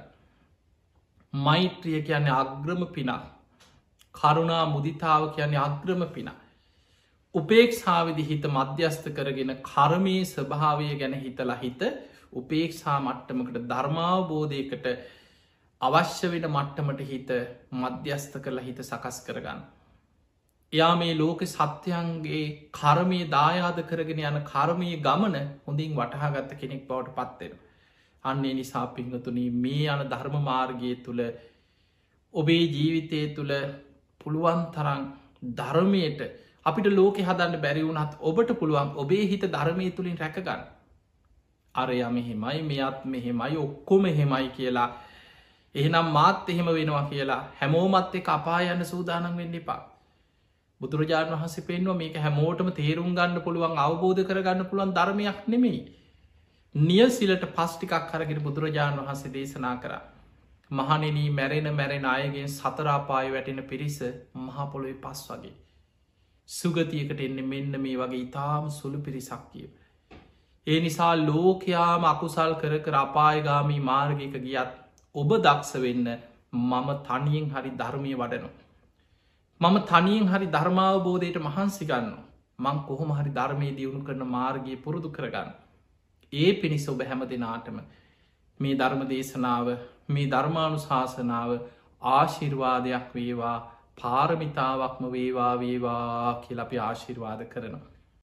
[SPEAKER 1] මෛත්‍රිය කියන්නේ අග්‍රම පිනා කරුණා මුදිතාව කියන්නේ අග්‍රම පිනා. උපේක්ෂාවිදි හිත මධ්‍යස්ථ කරගෙන කර්මයේ ස්වභාවය ගැන හිතලා හිත උපේක්ෂා මට්ටමකට ධර්මාවබෝධයකට අවශ්‍ය වෙන මට්ටමට හිත මධ්‍යස්ථ කරලා හිත සකස් කරගන්න. එයා මේ ලෝක සත්‍යයන්ගේ කර්මය දායාද කරගෙන යන කර්මය ගමන හොඳින් වටහාගත්ත කෙනෙක් බවට පත්වෙන. අන්නේ නිසා පිංහතුනී මේ යන ධර්ම මාර්ගය තුළ ඔබේ ජීවිතය තුළ පුළුවන් තරන් ධර්මයට අපිට ලෝක හදන්න බැරිවුණත් ඔබට පුළුවන් ඔබේ හිත ධර්මය තුළින් රැකගන්න. අරයා මෙහෙමයි මෙයත් මෙහෙමයි ඔක්කොම එහෙමයි කියලා එහෙනම් මාත් එහෙම වෙනවා කියලා හැමෝමත් එක අපා යන්න සූදානම් වෙන්න එපා. බුදුරජාණන් වහන්සේ පෙන්වා මේක හැමෝටම තේරුම් ගන්න පුළුවන් අවබෝධ කරගන්න පුළුවන් ධර්මයක් නෙමෙයි. නියසිලට පස්්ටිකක් කරගෙන බුදුරජාණන් වහන්සේ දේශනා කර මහනෙනී මැරෙන මැරෙන අයගෙන් සතරාපාය වැටෙන පිරිස මහපොළොවේ පස් වගේ. සුගතියකට එන්න මෙන්න මේ වගේ ඉතාම සුළු පිරිසක් කිය. ඒ නිසා ලෝකයාම අකුසල් කර කර අපායගාමී මාර්ගයක ගියත් ඔබ දක්ෂ වෙන්න මම තනියෙන් හරි ධර්මය වඩනවා. මම තනියෙන් හරි ධර්මාවබෝධයට මහන්සි ගන්න මං කොහොම හරි ධර්මය දියුණු කරන මාර්ගය පුරුදු කරගන්න. ඒ පිණිස ඔබ හැම දෙනාටම මේ ධර්ම දේශනාව මේ ධර්මානු ශාසනාව ආශිර්වාදයක් වේවා පාරමිතාවක්ම වේවා වේවා කියලපි ආශිර්වාද කරනවා.